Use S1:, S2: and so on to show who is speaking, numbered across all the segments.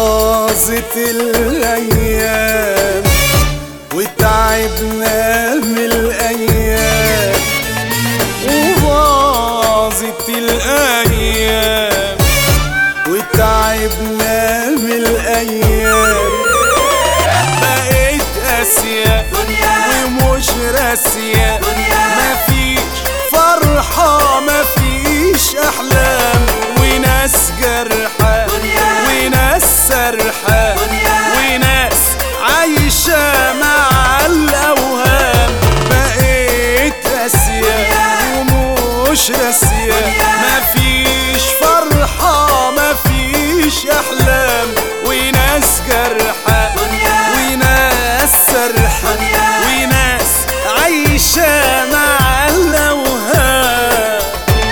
S1: باظت الايام وتعبنا من الايام، وباظت الايام وتعبنا من الايام. بقيت قاسية ومش راسية، مفيش فرحة مفيش احلام، وناس جرحة وناس سرحة وناس عايشة مع الاوهام. بقيت قاسية ومش راسية، مفيش فرحة مفيش احلام، وناس جرحة وناس سرحة وناس عايشة مع الاوهام.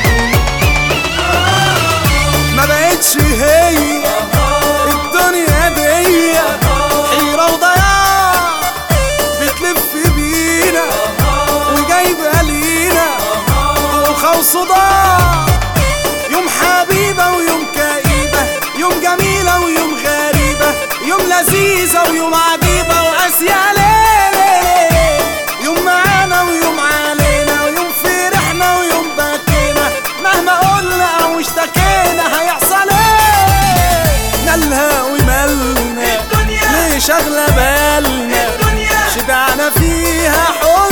S1: ما بقتش هي الدنيا دي، حيرة وضياع بتلف بينا وجايبة لينا دوخة وصداع. يوم حبيبة ويوم كئيبة، يوم جميلة ويوم غريبة، يوم لذيذة ويوم عجيبة وقاسية ليلة، يوم معانا ويوم علينا، ويوم فرحنا ويوم بكينا، مهما قلنا او اشتكينا هيحصل ايه؟ مالها ومالنا ليه شاغلة بالنا، شبعنا فيها حزن